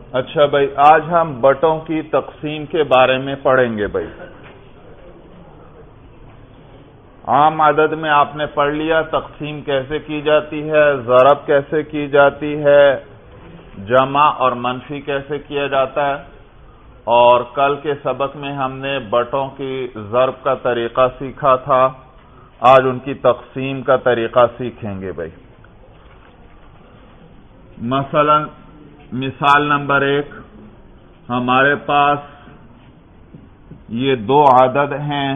اچھا بھائی، آج ہم بٹوں کی تقسیم کے بارے میں پڑھیں گے بھائی۔ عام عدد میں آپ نے پڑھ لیا تقسیم کیسے کی جاتی ہے، ضرب کیسے کی جاتی ہے، جمع اور منفی کیسے کیا جاتا ہے، اور کل کے سبق میں ہم نے بٹوں کی ضرب کا طریقہ سیکھا تھا۔ آج ان کی تقسیم کا طریقہ سیکھیں گے بھائی۔ مثلا مثال نمبر 1، ہمارے پاس یہ دو عدد ہیں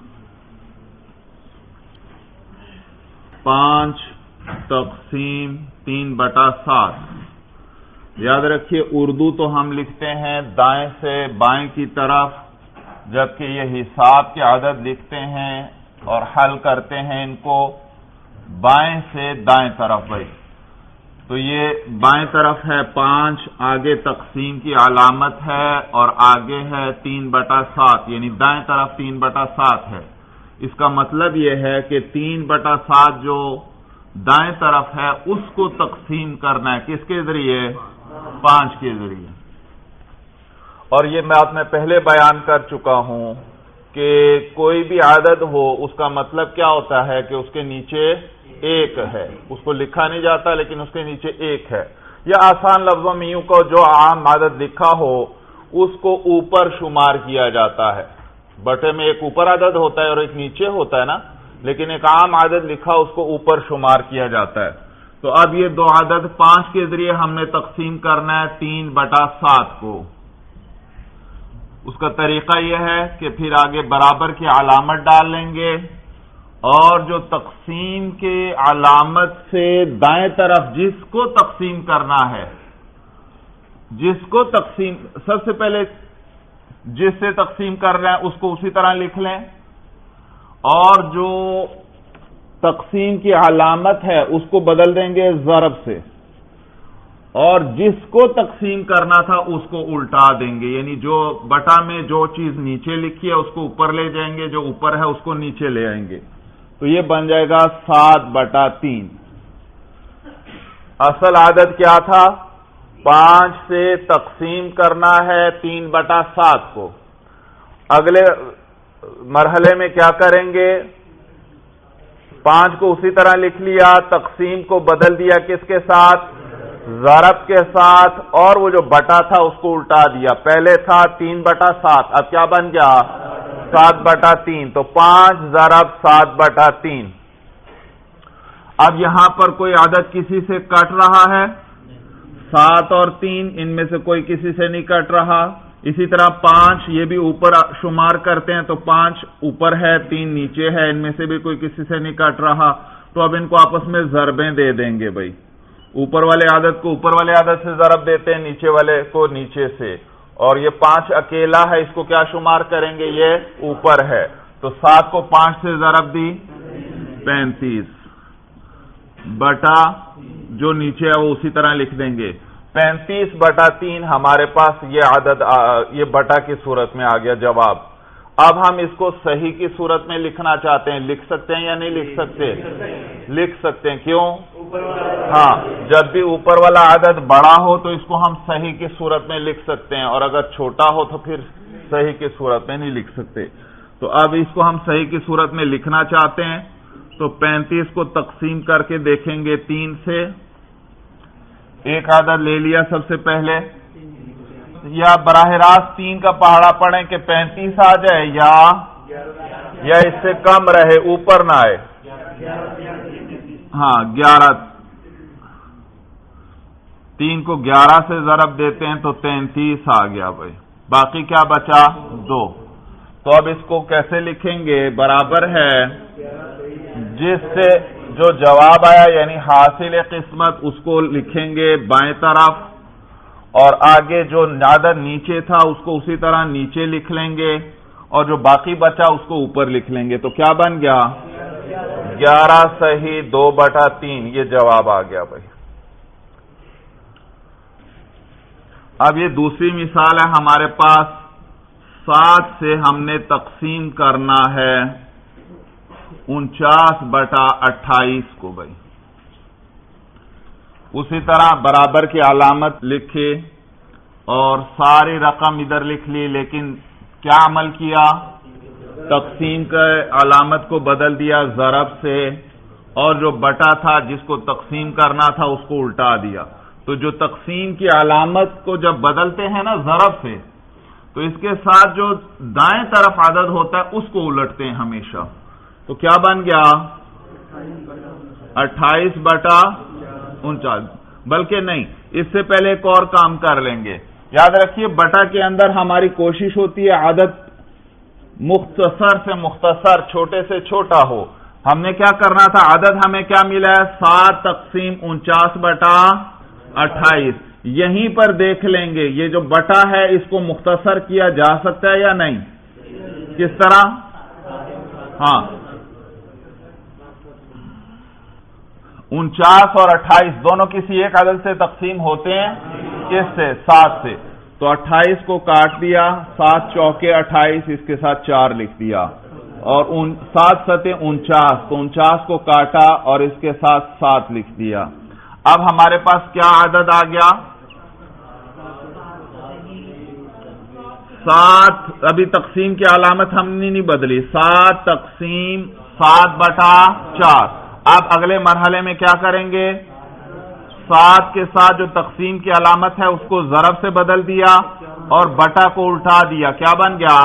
5 تقسیم 3/7۔ یاد رکھیے اردو تو ہم لکھتے ہیں دائیں سے بائیں کی طرف، جبکہ یہ حساب کے عدد لکھتے ہیں اور حل کرتے ہیں ان کو بائیں سے دائیں طرف بھائی۔ تو یہ بائیں طرف ہے 5، آگے تقسیم کی علامت ہے اور آگے ہے 3/7، یعنی دائیں طرف 3/7 ہے۔ اس کا مطلب یہ ہے کہ 3/7 جو دائیں طرف ہے اس کو تقسیم کرنا ہے کس کے ذریعے؟ 5 کے ذریعے۔ اور یہ میں آپ نے پہلے بیان کر چکا ہوں کہ کوئی بھی عدد ہو اس کا مطلب کیا ہوتا ہے کہ اس کے نیچے 1 ہے، اس کو لکھا نہیں جاتا لیکن اس کے نیچے 1 ہے۔ یا آسان لفظوں میں یوں کو جو عام عدد لکھا ہو اس کو اوپر شمار کیا جاتا ہے۔ بٹے میں ایک اوپر عدد ہوتا ہے اور ایک نیچے ہوتا ہے نا، لیکن ایک عام عدد لکھا اس کو اوپر شمار کیا جاتا ہے۔ تو اب یہ دو عدد 5 کے ذریعے ہم نے تقسیم کرنا ہے 3/7 کو۔ اس کا طریقہ یہ ہے کہ پھر آگے برابر کی علامت ڈال لیں گے اور جو تقسیم کے علامت سے دائیں طرف جس کو تقسیم کرنا ہے، جس کو تقسیم سب سے پہلے جس سے تقسیم کر رہے ہیں اس کو اسی طرح لکھ لیں، اور جو تقسیم کی علامت ہے اس کو بدل دیں گے ضرب سے، اور جس کو تقسیم کرنا تھا اس کو الٹا دیں گے، یعنی جو بٹا میں جو چیز نیچے لکھی ہے اس کو اوپر لے جائیں گے، جو اوپر ہے اس کو نیچے لے آئیں گے۔ تو یہ بن جائے گا 7/3۔ اصل عدد کیا تھا؟ 5 سے تقسیم کرنا ہے 3/7 کو۔ اگلے مرحلے میں کیا کریں گے؟ 5 کو اسی طرح لکھ لیا، تقسیم کو بدل دیا کس کے ساتھ؟ ضرب کے ساتھ، اور وہ جو بٹا تھا اس کو الٹا دیا۔ پہلے تھا 3/7، اب کیا بن گیا؟ 7/3۔ تو 5 ضرب 7/3۔ اب یہاں پر کوئی عدد کسی سے کٹ رہا ہے؟ 7 اور 3 ان میں سے کوئی کسی سے نہیں کٹ رہا۔ اسی طرح 5 یہ بھی اوپر شمار کرتے ہیں، تو 5 اوپر ہے 3 نیچے ہے، ان میں سے بھی کوئی کسی سے نہیں کٹ رہا۔ تو اب ان کو آپس میں ضربیں دے دیں گے بھائی۔ اوپر والے عدد کو اوپر والے عدد سے ضرب دیتے ہیں، نیچے والے کو نیچے سے، اور یہ 5 اکیلا ہے، اس کو کیا شمار کریں گے؟ یہ اوپر ہے، تو 7 کو 5 سے ضرب دی 35 بٹا جو نیچے ہے وہ اسی طرح لکھ دیں گے 35/3۔ ہمارے پاس یہ عدد یہ بٹا کی صورت میں آ گیا جواب۔ اب ہم اس کو صحیح کی صورت میں لکھنا چاہتے ہیں، لکھ سکتے ہیں یا نہیں لکھ سکتے؟ لکھ سکتے ہیں۔ کیوں؟ ہاں، جب بھی اوپر والا عدد بڑا ہو تو اس کو ہم صحیح کی صورت میں لکھ سکتے ہیں، اور اگر چھوٹا ہو تو پھر صحیح کی صورت میں نہیں لکھ سکتے۔ تو اب اس کو ہم صحیح کی صورت میں لکھنا چاہتے ہیں، تو 35 کو تقسیم کر کے دیکھیں گے 3 سے۔ ایک عدد لے لیا سب سے پہلے، یا براہ راست 3 کا پہاڑا پڑھیں کہ 35 آ جائے، یا اس سے کم رہے، اوپر نہ آئے۔ ہاں 11، 3 کو 11 سے ضرب دیتے ہیں تو 33 آ گیا بھائی۔ باقی کیا بچا؟ 2۔ تو اب اس کو کیسے لکھیں گے؟ برابر ہے جس سے جو جواب آیا یعنی حاصل قسمت اس کو لکھیں گے بائیں طرف، اور آگے جو عدد نیچے تھا اس کو اسی طرح نیچے لکھ لیں گے، اور جو باقی بچا اس کو اوپر لکھ لیں گے۔ تو کیا بن گیا؟ 11 صحیح 2/3۔ یہ جواب آ گیا بھائی۔ اب یہ دوسری مثال ہے ہمارے پاس، 7 سے ہم نے تقسیم کرنا ہے 49/28 کو بھائی۔ اسی طرح برابر کی علامت لکھے اور ساری رقم ادھر لکھ لی، لیکن کیا عمل کیا؟ تقسیم کا علامت کو بدل دیا ضرب سے، اور جو بٹا تھا جس کو تقسیم کرنا تھا اس کو الٹا دیا۔ تو جو تقسیم کی علامت کو جب بدلتے ہیں نا ضرب سے، تو اس کے ساتھ جو دائیں طرف عدد ہوتا ہے اس کو الٹتے ہیں ہمیشہ۔ تو کیا بن گیا؟ 28/49۔ بلکہ نہیں، اس سے پہلے ایک اور کام کر لیں گے۔ یاد رکھیے بٹا کے اندر ہماری کوشش ہوتی ہے عدد مختصر سے مختصر، چھوٹے سے چھوٹا ہو۔ ہم نے کیا کرنا تھا؟ عدد ہمیں کیا ملا ہے؟ 7/49/28۔ یہیں پر دیکھ لیں گے یہ جو بٹا ہے اس کو مختصر کیا جا سکتا ہے یا نہیں؟ کس طرح؟ ہاں، 49 اور 28 دونوں کسی ایک عدد سے تقسیم ہوتے ہیں، کس سے؟ 7 سے۔ تو 28 کو کاٹ دیا، 7 چوکے 28، اس کے ساتھ 4 لکھ دیا، اور 7 ستے 49، تو 49 کو کاٹا اور اس کے ساتھ 7 لکھ دیا۔ اب ہمارے پاس کیا عدد آ گیا؟ 7۔ ابھی تقسیم کی علامت ہم نے نہیں بدلی، 7 تقسیم 7/4۔ اب اگلے مرحلے میں کیا کریں گے؟ 7 کے ساتھ جو تقسیم کی علامت ہے اس کو ضرب سے بدل دیا اور بٹا کو الٹا دیا، کیا بن گیا؟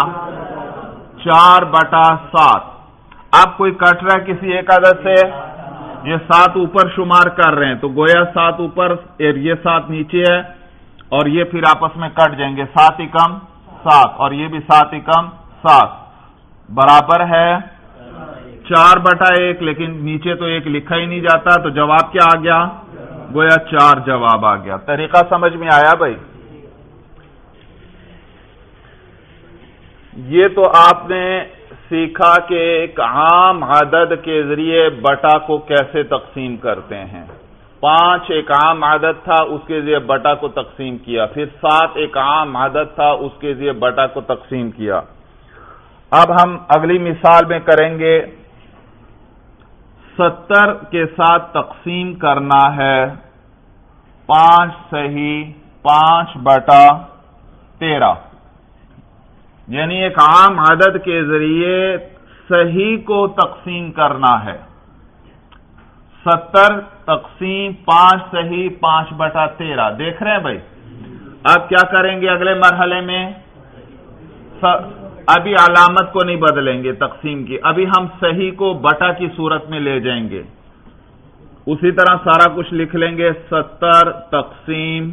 4/7۔ اب کوئی کٹ رہا ہے کسی ایک عدد سے، یہ 7 اوپر شمار کر رہے ہیں تو گویا 7 اوپر اور یہ 7 نیچے ہے، اور یہ پھر آپس میں کٹ جائیں گے، 7 × 7 اور یہ بھی 7 × 7 برابر ہے 4/1۔ لیکن نیچے تو 1 لکھا ہی نہیں جاتا، تو جواب کیا آ گیا؟ گویا 4 جواب آ گیا۔ طریقہ سمجھ میں آیا بھائی؟ یہ تو آپ نے سیکھا کہ ایک عام عدد کے ذریعے بٹا کو کیسے تقسیم کرتے ہیں۔ 5 ایک عام عدد تھا، اس کے ذریعے بٹا کو تقسیم کیا، پھر 7 ایک عام عدد تھا، اس کے ذریعے بٹا کو تقسیم کیا۔ اب ہم اگلی مثال میں کریں گے 70 کے ساتھ تقسیم کرنا ہے 5 صحیح 5/13، یعنی ایک عام عدد کے ذریعے صحیح کو تقسیم کرنا ہے۔ 70 تقسیم 5 صحیح 5/13 دیکھ رہے ہیں بھائی؟ اب کیا کریں گے اگلے مرحلے میں؟ ابھی علامت کو نہیں بدلیں گے تقسیم کی، ابھی ہم صحیح کو بٹا کی صورت میں لے جائیں گے۔ اسی طرح سارا کچھ لکھ لیں گے، 70 تقسیم،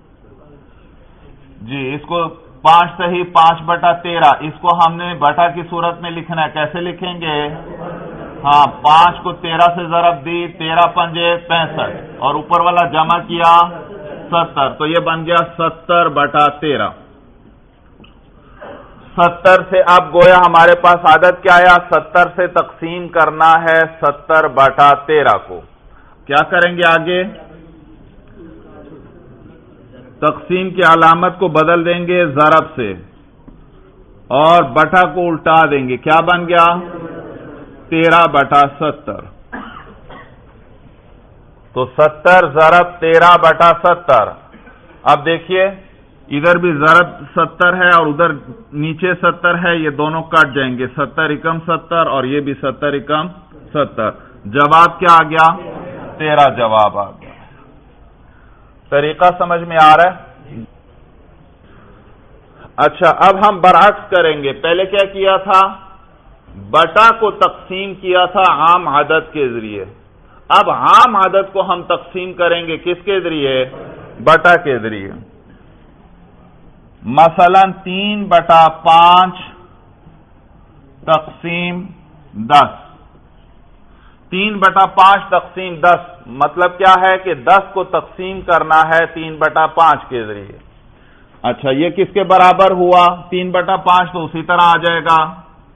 جی اس کو 5 صحیح 5/13، اس کو ہم نے بٹا کی صورت میں لکھنا ہے، کیسے لکھیں گے؟ ہاں، 5 کو 13 سے ضرب دی، 13 × 5 = 65، اور اوپر والا جمع کیا 70، تو یہ بن گیا 70/13۔ 70 سے اب گویا ہمارے پاس عدد کیا آیا؟ 70 سے تقسیم کرنا ہے 70/13 کو۔ کیا کریں گے آگے؟ تقسیم کی علامت کو بدل دیں گے ضرب سے اور بٹا کو الٹا دیں گے، کیا بن گیا؟ 13/70۔ تو 70 ضرب 13/70۔ اب دیکھیے ادھر بھی ضرب 70 ہے اور ادھر نیچے 70 ہے، یہ دونوں کٹ جائیں گے، 70 × 70 اور یہ بھی 70 × 70۔ جواب کیا آ گیا؟ 13 جواب آ گیا۔ طریقہ سمجھ میں آ رہا ہے؟ اچھا، اب ہم برعکس کریں گے۔ پہلے کیا کیا تھا؟ بٹا کو تقسیم کیا تھا عام عدد کے ذریعے، اب عام عدد کو ہم تقسیم کریں گے کس کے ذریعے؟ بٹا کے ذریعے۔ مثلا 3/5 تقسیم 10۔ 3/5 تقسیم 10 مطلب کیا ہے کہ 10 کو تقسیم کرنا ہے 3/5 کے ذریعے۔ اچھا، یہ کس کے برابر ہوا؟ 3/5 تو اسی طرح آ جائے گا،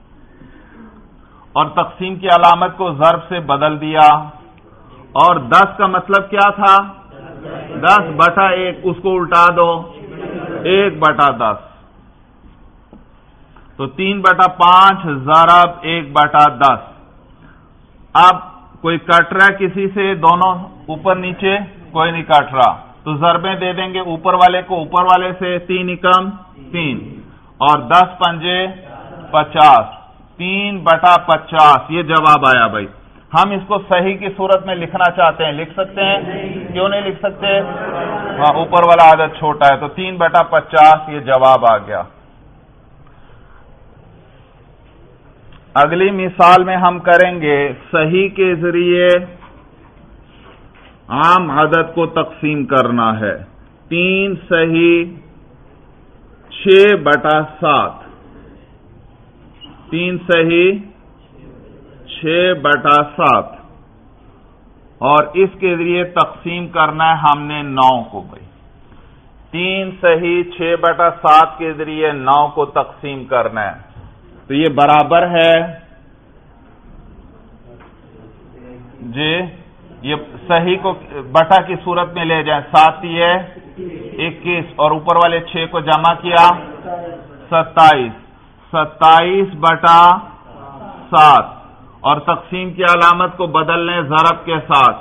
اور تقسیم کی علامت کو ضرب سے بدل دیا، اور 10 کا مطلب کیا تھا؟ 10/1، اس کو الٹا دو 1/10، تو 3/5 ضرب 1/10۔ اب کوئی کٹ رہا ہے کسی سے؟ دونوں اوپر نیچے کوئی نہیں کٹ رہا، تو ضربیں دے دیں گے اوپر والے کو اوپر والے سے، 3 × 3 اور 10 پنجے 50، 3/50 یہ جواب آیا بھائی۔ ہم اس کو صحیح کی صورت میں لکھنا چاہتے ہیں، لکھ سکتے ہیں؟ کیوں نہیں لکھ سکتے؟ ہاں، اوپر والا عدد چھوٹا ہے تو 3/50 یہ جواب آ گیا۔ اگلی مثال میں ہم کریں گے صحیح کے ذریعے عام عدد کو تقسیم کرنا ہے۔ 3 صحیح 6/7، 3 صحیح 6/7 اور اس کے ذریعے تقسیم کرنا ہے ہم نے 9 کو بھائی۔ 3 صحیح 6/7 کے ذریعے 9 کو تقسیم کرنا ہے تو یہ برابر ہے جی، یہ صحیح کو بٹا کی صورت میں لے جائیں، 7 یہ 21 اور اوپر والے 6 کو جمع کیا 27، 27/7 اور تقسیم کی علامت کو بدل لیں ضرب کے ساتھ،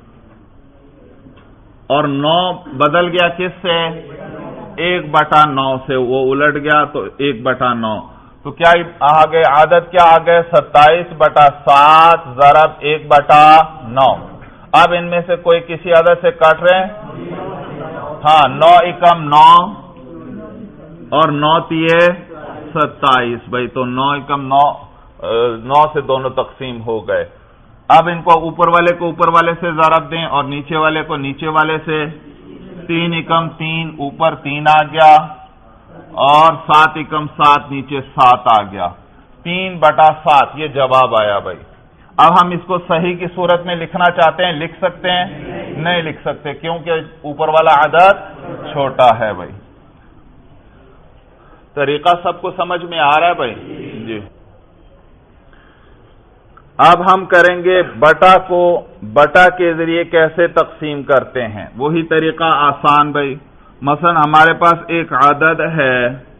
اور 9 بدل گیا کس سے؟ 1/9 سے، وہ الٹ گیا تو 1/9 تو کیا آ گئے؟ عدد کیا آ گئے؟ 27/7 ضرب 1/9۔ اب ان میں سے کوئی کسی عدد سے کٹ رہے ہیں؟ ہاں، 9 × 9 اور 9 × 27 بھائی، تو 9 × 9 سے دونوں تقسیم ہو گئے۔ اب ان کو اوپر والے کو اوپر والے سے ضرب دیں اور نیچے والے کو نیچے والے سے، 3 × 3 اوپر 3 آ گیا اور 7 × 7 نیچے 7 آ گیا، 3/7 یہ جواب آیا بھائی۔ اب ہم اس کو صحیح کی صورت میں لکھنا چاہتے ہیں، لکھ سکتے ہیں؟ نہیں لکھ سکتے کیونکہ اوپر والا عدد چھوٹا ہے بھائی۔ طریقہ سب کو سمجھ میں آ رہا ہے بھائی؟ جی، اب ہم کریں گے بٹا کو بٹا کے ذریعے کیسے تقسیم کرتے ہیں، وہی طریقہ آسان بھائی۔ مثلا ہمارے پاس ایک عدد ہے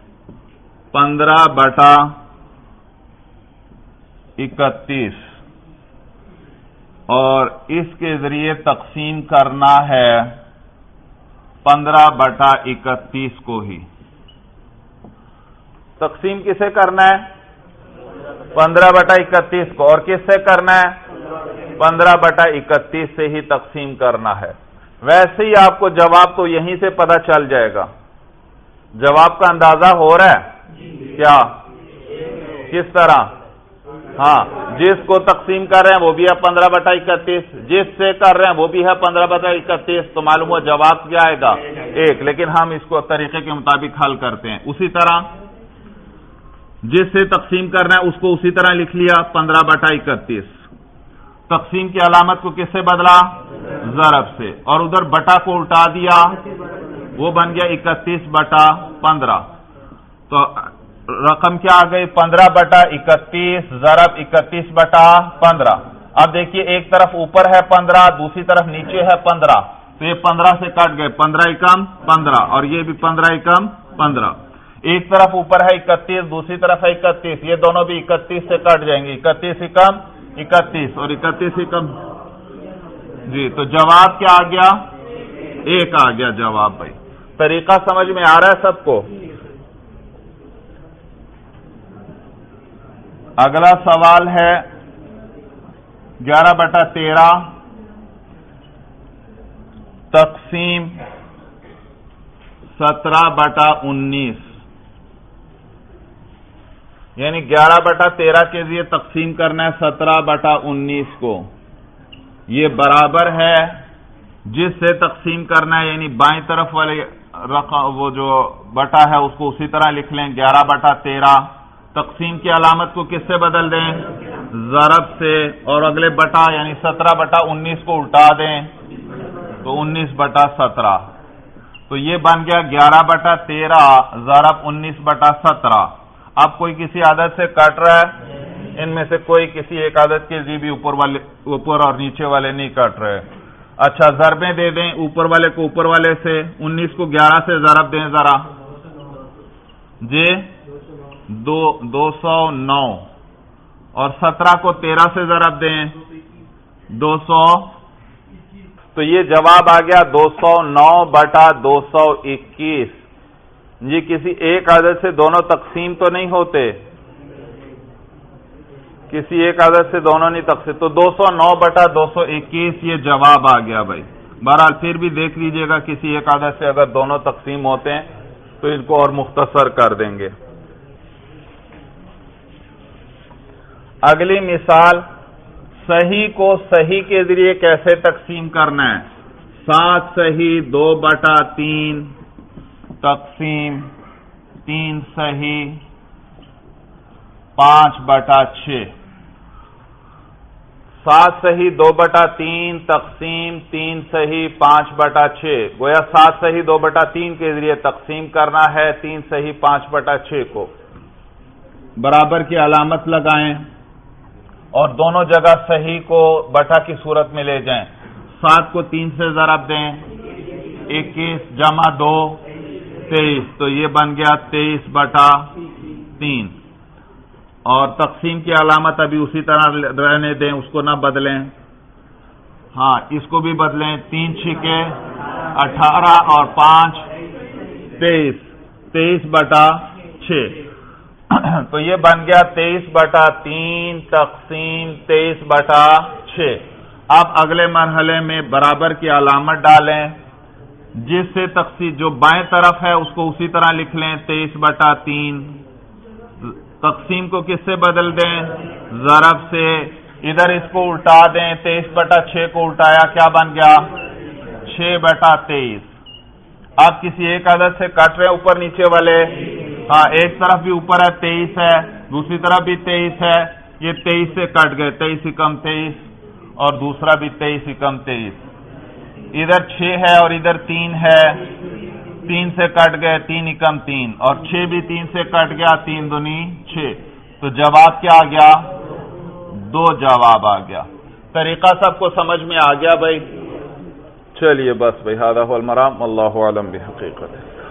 15/31 اور اس کے ذریعے تقسیم کرنا ہے 15/31 کو ہی۔ تقسیم کسے کرنا ہے؟ 15/31 کو، اور کس سے کرنا ہے؟ 15/31 سے ہی تقسیم کرنا ہے۔ ویسے ہی آپ کو جواب تو یہیں سے پتہ چل جائے گا، جواب کا اندازہ ہو رہا ہے کیا؟ کس طرح؟ ہاں، جس کو تقسیم کر رہے ہیں وہ بھی ہے 15/31، جس سے کر رہے ہیں وہ بھی ہے 15/31، تو معلوم ہوا جواب کیا آئے گا؟ 1، لیکن ہم اس کو طریقے کے مطابق حل کرتے ہیں۔ اسی طرح جس سے تقسیم کرنا ہے اس کو اسی طرح لکھ لیا 15/31، تقسیم کی علامت کو کس سے بدلا؟ ضرب سے، اور ادھر بٹا کو الٹا دیا، وہ بن گیا 31/15، تو رقم کیا آ گئی؟ 15/31 ضرب 31/15۔ اب دیکھیے ایک طرف اوپر ہے 15، دوسری طرف نیچے ہے 15، تو یہ 15 سے کٹ گئے، 15 × 15 اور یہ بھی 15 × 15۔ ایک طرف اوپر ہے 31، دوسری طرف ہے 31، یہ دونوں بھی 31 سے کٹ جائیں گے، 31 × 31 اور 31 × جی، تو جواب کیا آ گیا؟ 1 آ گیا جواب بھائی۔ طریقہ سمجھ میں آ رہا ہے سب کو؟ اگلا سوال ہے 11/13 تقسیم 17/19، یعنی 11/13 کے ذریعے تقسیم کرنا ہے 17/19 کو۔ یہ برابر ہے جس سے تقسیم کرنا ہے، یعنی بائیں طرف والے رقم وہ جو بٹا ہے اس کو اسی طرح لکھ لیں 11/13، تقسیم کی علامت کو کس سے بدل دیں؟ ضرب سے، اور اگلے بٹا یعنی 17/19 کو الٹا دیں تو 19/17، تو یہ بن گیا 11/13 ضرب 19/17۔ اب کوئی کسی عدد سے کٹ رہا ہے؟ ان میں سے کوئی کسی ایک عدد کے بھی اوپر اور نیچے والے نہیں کٹ رہے۔ اچھا، ضربیں دے دیں اوپر والے کو اوپر والے سے، 19 کو 11 سے ضرب دیں ذرا جی، 209، اور 17 کو 13 سے ضرب دیں 200، تو یہ جواب آ گیا 209/221. جی کسی ایک عدد سے دونوں تقسیم تو نہیں ہوتے، کسی ایک عدد سے دونوں نہیں تقسیم، تو 209/221 یہ جواب آ گیا بھائی. بہرحال پھر بھی دیکھ لیجئے گا کسی ایک عدد سے اگر دونوں تقسیم ہوتے ہیں تو ان کو اور مختصر کر دیں گے. اگلی مثال، صحیح کو صحیح کے ذریعے کیسے تقسیم کرنا ہے. 7 صحیح 2/3 تقسیم 3 صحیح 5/6. 7 صحیح 2/3 تقسیم 3 صحیح 5/6. گویا 7 صحیح 2/3 کے ذریعے تقسیم کرنا ہے 3 صحیح 5/6 کو. برابر کی علامت لگائیں اور دونوں جگہ صحیح کو بٹا کی صورت میں لے جائیں. 7 کو 3 سے ضرب دیں، 21 جمع 2 23، تو یہ بن گیا 23/3. اور تقسیم کی علامت ابھی اسی طرح رہنے دیں، اس کو نہ بدلیں. ہاں اس کو بھی بدلیں، 3 چھکے 18 اور 5 23، 23/6. تو یہ بن گیا 23/3 تقسیم 23/6. اب اگلے مرحلے میں برابر کی علامت ڈالیں، جس سے تقسیم جو بائیں طرف ہے اس کو اسی طرح لکھ لیں 23/3. تقسیم کو کس سے بدل دیں؟ ضرب سے. ادھر اس کو الٹا دیں، 23/6 کو الٹایا کیا بن گیا 6/23. آپ کسی ایک عدد سے کٹ رہے ہیں اوپر نیچے والے، ہاں ایک طرف بھی اوپر ہے 23 ہے، دوسری طرف بھی 23 ہے، یہ 23 سے کٹ گئے 23 × 23 اور دوسرا بھی 23 × 23. ادھر 6 ہے اور ادھر 3 ہے، 3 سے کٹ گئے 3 × 3 اور 6 بھی 3 سے کٹ گیا 3 दूनी 6. تو جواب کیا آ گیا 2 جواب آ گیا. طریقہ سب کو سمجھ میں آ گیا بھائی؟ چلیے بس بھائی، ھذا ھو المرام، واللہ اعلم بحقیقت.